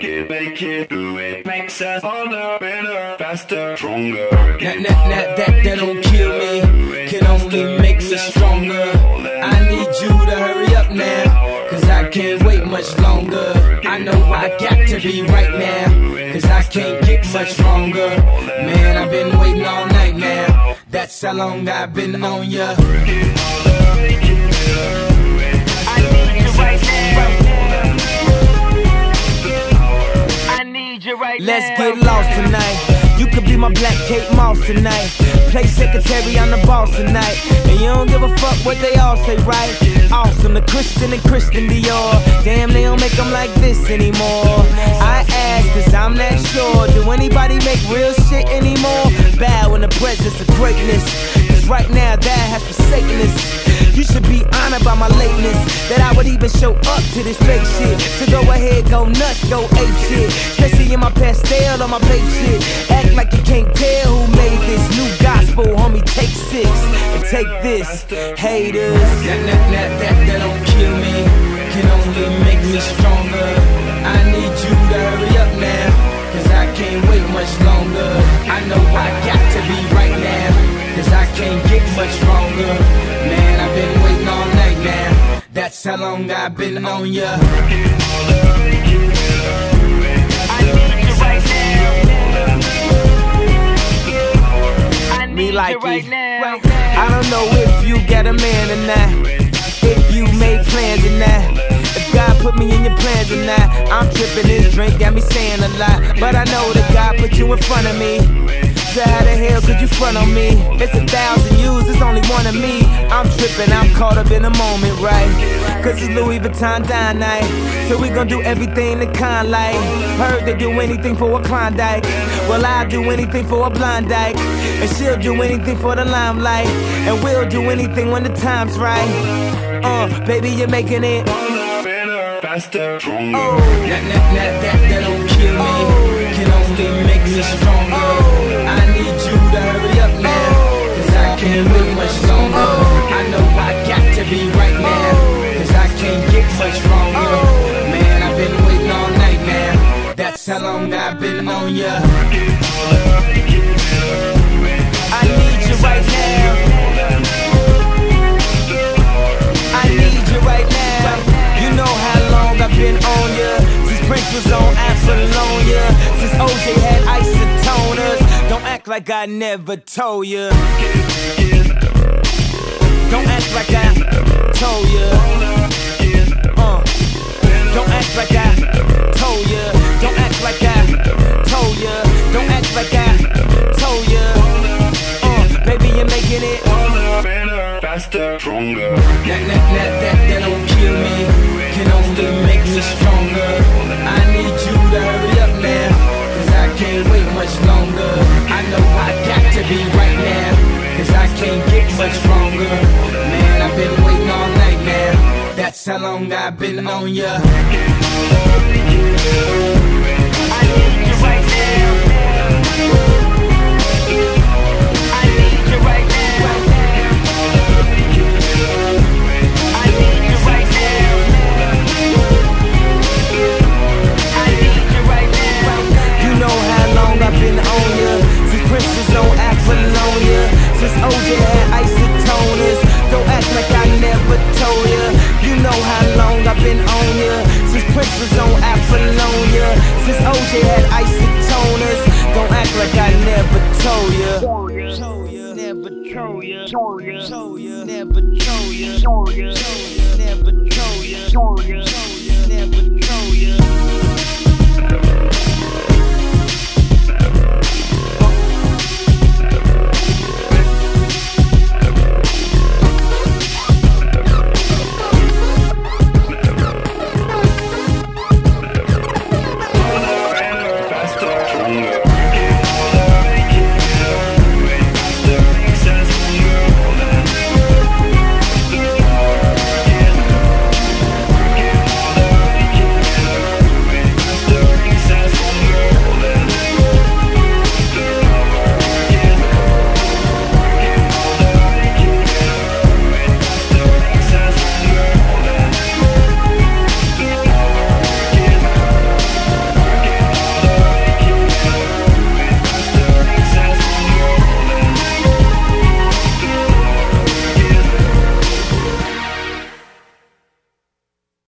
it, do it. Makes us harder, better, faster, stronger. That don't kill me, can only make me stronger. I need you to hurry up now, cause I can't wait much longer. I know I got to be right now, cause I can't get much longer. Man, I've been waiting all night now, that's how long I've been on ya. Let's get lost tonight. You could be my black Kate Moss tonight. Play secretary, I'm the boss tonight. And you don't give a fuck what they all say, right? Awesome, the Christian and Christian Dior. Damn, they don't make them like this anymore. I ask, cause I'm not sure. Do anybody make real shit anymore? Bow in the presence of greatness, cause right now that has forsaken us. You should be honored by my lateness, that I would even show up to this fake shit. So go ahead, go nuts, go ape shit. Especially in my pastel on my plate shit. Act like you can't tell who made this new gospel, homie. Take 6 and take this, haters. That don't kill me, can only make me stronger. I need you to hurry up now, cause I can't wait much longer. I know I got to be right now, cause I can't get much longer. Man, I've been waiting all night now, that's how long I've been on ya. Me like it. I don't know if you got a man or not, if you made plans or not, if God put me in your plans or not. I'm tripping, this drink got me saying a lot, but I know that God put you in front of me. So how the hell could you front on me? It's 1,000 yous, it's only one of me. I'm tripping, I'm caught up in the moment, right? Cause it's Louis Vuitton dine night, so we gon' do everything the kind like. Heard they do anything for a Klondike, well I'll do anything for a blind dyke, and she'll do anything for the limelight, and we'll do anything when the time's right. Baby, you're making it faster, stronger. That don't kill me, can only make me stronger. I need you to hurry up now, cause I can't wait much longer. I know I got to be right now, cause I can't get much longer. Man, I've been waiting all night now, that's how long I've been on ya. I need you right now, I need you right now. You know how long I've been on ya, since Prince was on Apollonia, since OJ had isotoners. Don't act like I never told ya, don't act like I told ya, don't act like I told ya, don't act like I told ya, don't act like I told ya. Baby, you're making it better, faster, stronger. That don't kill me, can only make me stronger. I need you to hurry up now, cause I can't wait much longer. I know I got to be right now, cause I can't get much longer. Man, I've been waiting all night now, that's how long I've been on ya. I need you right now, I need you right now, I need you right now, I need you right now. You know how long I've been on ya, since Prince was on Apollonia, since OJ had isotoners. Don't act like I never told ya. You know how long I've been on ya, since Prince was on Apollonia, since OJ had isotoners. Don't act like I never told ya. Never told ya. Never told ya. Never told ya. Never told ya. Never